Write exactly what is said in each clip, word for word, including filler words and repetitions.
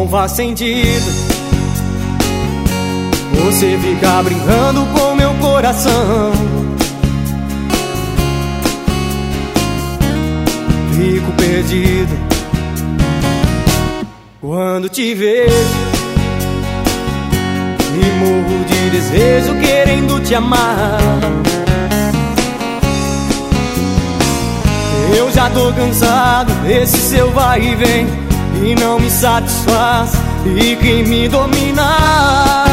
Não faz sentido você ficar brincando com meu coração. Fico perdido quando te vejo e morro de desejo querendo te amar. Eu já tô cansado desse seu vai e vem e não me satisfaz e que me domina.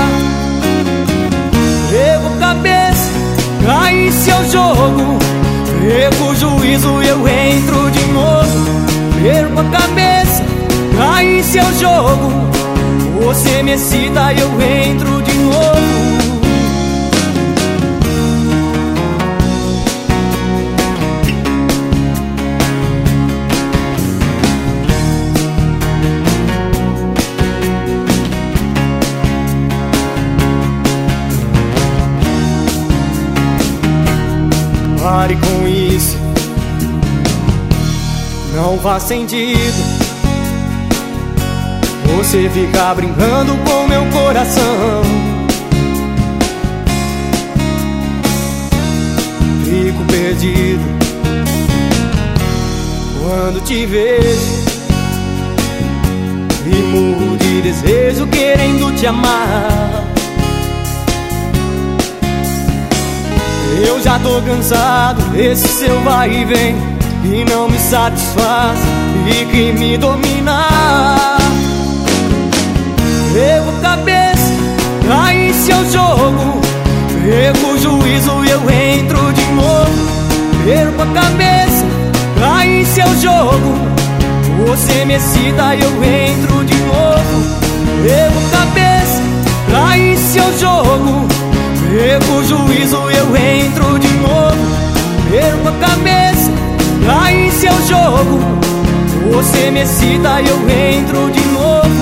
Perco a cabeça, cai em seu jogo, perco o juízo e eu entro de novo. Perco a cabeça, cai em seu jogo, você me excita e eu entro de novo. Pare com isso, não faz sentido você ficar brincando com meu coração. Fico perdido quando te vejo e morro de desejo querendo te amar. Eu já tô cansado desse seu vai e vem e não me satisfaz e que me domina. Perco a cabeça, cai em seu jogo, perco o juízo e eu entro de novo. Perco a cabeça, cai em seu jogo, você me excita e eu entro de novo. Perco a cabeça, cai em seu jogo, perco o juízo e eu entro de novo. Perco a cabeça, cai em seu jogo, você me excita e eu entro de novo.